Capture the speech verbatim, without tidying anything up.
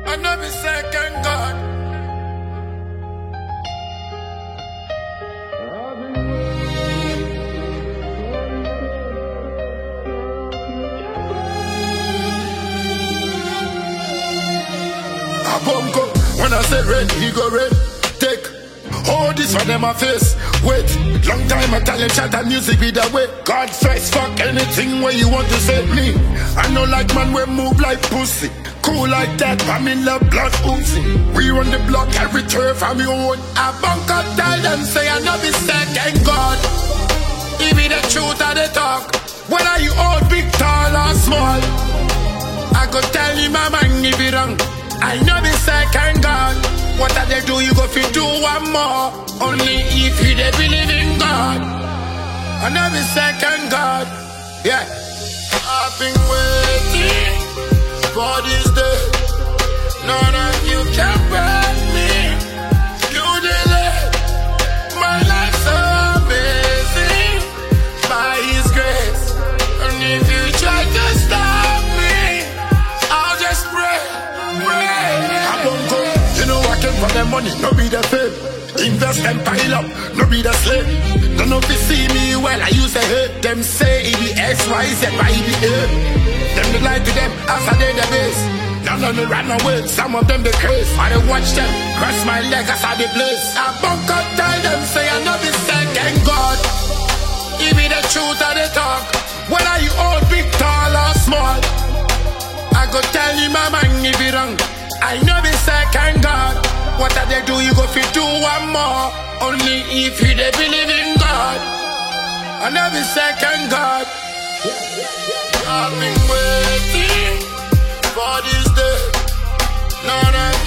I know be second God. A bunko, when I say red, he go red. Take all this for them a face. Wait, long time I tell you chat and music be the way. God first, fuck anything where you want to say me. I know like man we move like pussy. Cool like that, I'm in love blood oozing. We run the block every turf from your own. A bunko tell them say I know be second God. Give me the truth of the talk. Whether you old, big, tall or small, I could tell you my man if it wrong. I know the second God. What are they do? You go fi do one more. Only if you they believe in God. I know the second God. Yeah. I've been waiting for this day. None of you can break me. You delay my life so amazing by His grace. And if you try to stop me, I'll just pray. I don't go, you know I came for the money, no be the fame. Invest and pile up, no be the slave. Don't know if you see me well, I use the hate. Them say it be X, Y, Z, by E B A. Them they lie to them, after they the base. None of them run away, some of them they craze. I dey watch them, cross my leg as I dey blaze. I bunk up, tell them, say I know the second God. Give me the truth of the talk. Whether you old, big, tall or small, I go tell you my man if it wrong. I know the second God. What are they do? You go fi do one more. Only if you they believe in God. I know the second God. I've been waiting for this day. None of